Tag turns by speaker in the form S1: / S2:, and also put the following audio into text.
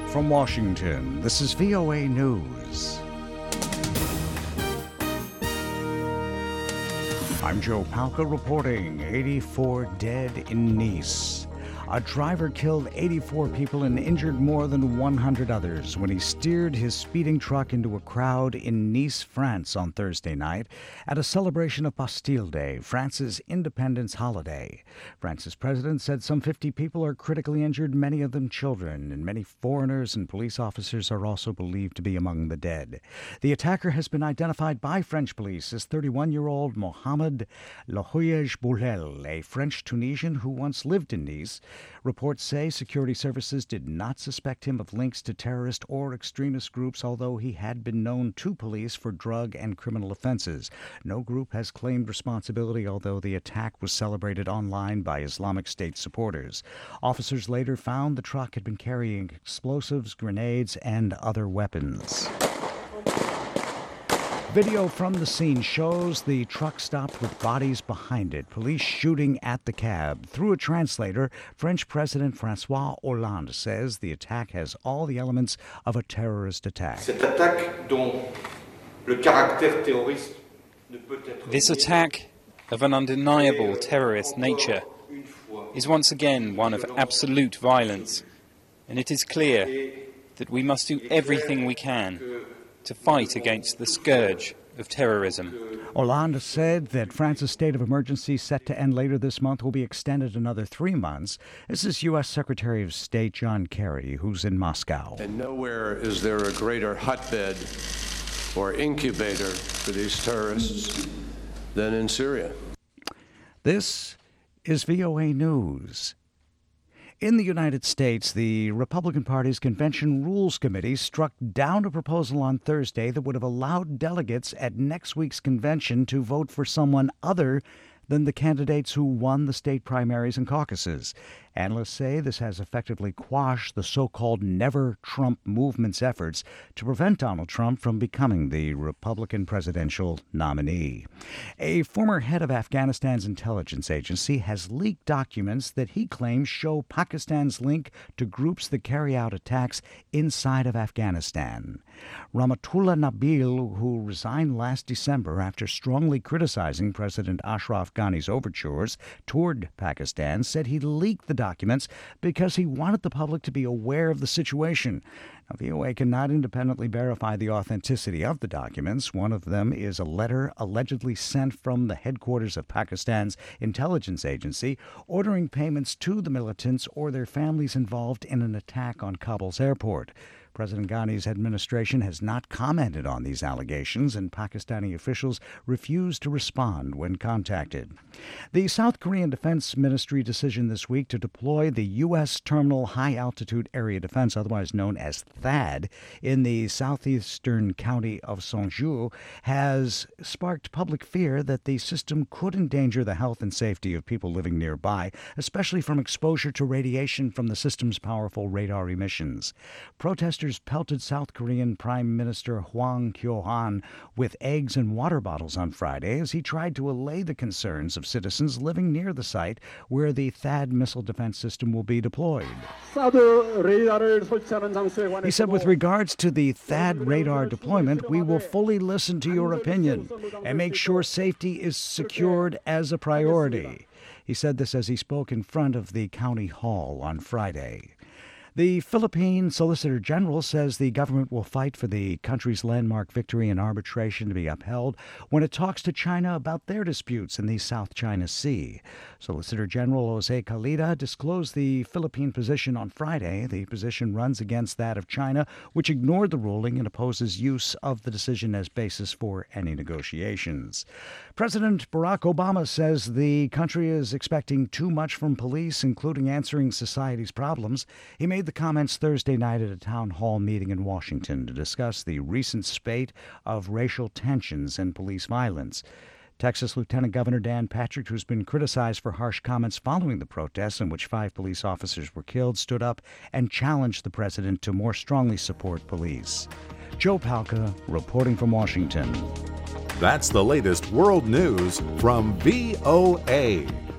S1: From Washington, this is VOA News. I'm Joe Palca reporting 84 dead in Nice. A driver killed 84 people and injured more than 100 others when he steered his speeding truck into a crowd in Nice, France on Thursday night at a celebration of Bastille Day, France's independence holiday. France's president said some 50 people are critically injured, many of them children, and many foreigners and police officers are also believed to be among the dead. The attacker has been identified by French police as 31-year-old Mohamed Lohouej Boulel, a French-Tunisian who once lived in Nice. Reports say security services did not suspect him of links to terrorist or extremist groups, although he had been known to police for drug and criminal offenses. No group has claimed responsibility, although the attack was celebrated online by Islamic State supporters. Officers later found the truck had been carrying explosives, grenades, and other weapons. Video from the scene shows the truck stopped with bodies behind it, police shooting at the cab. Through a translator, French President François Hollande says the attack has all the elements of a terrorist attack.
S2: This attack, of an undeniable terrorist nature, is once again one of absolute violence, and it is clear that we must do everything we can to fight against the scourge of terrorism.
S1: Hollande said that France's state of emergency, set to end later this month, will be extended another 3 months. This is U.S. Secretary of State John Kerry, who's in Moscow.
S3: And nowhere is there a greater hotbed or incubator for these terrorists than in Syria.
S1: This is VOA News. In the United States, the Republican Party's Convention Rules Committee struck down a proposal on Thursday that would have allowed delegates at next week's convention to vote for someone other than the candidates who won the state primaries and caucuses. Analysts say this has effectively quashed the so-called Never Trump movement's efforts to prevent Donald Trump from becoming the Republican presidential nominee. A former head of Afghanistan's intelligence agency has leaked documents that he claims show Pakistan's link to groups that carry out attacks inside of Afghanistan. Rahmatullah Nabil, who resigned last December after strongly criticizing President Ashraf Ghani's overtures toward Pakistan, said he leaked the documents because he wanted the public to be aware of the situation. Now, VOA cannot independently verify the authenticity of the documents. One of them is a letter allegedly sent from the headquarters of Pakistan's intelligence agency ordering payments to the militants or their families involved in an attack on Kabul's airport. President Ghani's administration has not commented on these allegations, and Pakistani officials refuse to respond when contacted. The South Korean Defense Ministry decision this week to deploy the U.S. Terminal High Altitude Area Defense, otherwise known as THAAD, in the southeastern county of Seongju has sparked public fear that the system could endanger the health and safety of people living nearby, especially from exposure to radiation from the system's powerful radar emissions. Protesters pelted South Korean Prime Minister Hwang Kyo-han with eggs and water bottles on Friday as he tried to allay the concerns of citizens living near the site where the THAAD missile defense system will be deployed. He said, with regards to the THAAD radar deployment, we will fully listen to your opinion and make sure safety is secured as a priority. He said this as he spoke in front of the county hall on Friday. The Philippine Solicitor General says the government will fight for the country's landmark victory in arbitration to be upheld when it talks to China about their disputes in the South China Sea. Solicitor General Jose Calida disclosed the Philippine position on Friday. The position runs against that of China, which ignored the ruling and opposes use of the decision as basis for any negotiations. President Barack Obama says the country is expecting too much from police, including answering society's problems. He made the comments Thursday night at a town hall meeting in Washington to discuss the recent spate of racial tensions and police violence. Texas Lieutenant Governor Dan Patrick, who's been criticized for harsh comments following the protests in which 5 police officers were killed, stood up and challenged the president to more strongly support police. Joe Palca reporting from Washington.
S4: That's the latest world news from VOA.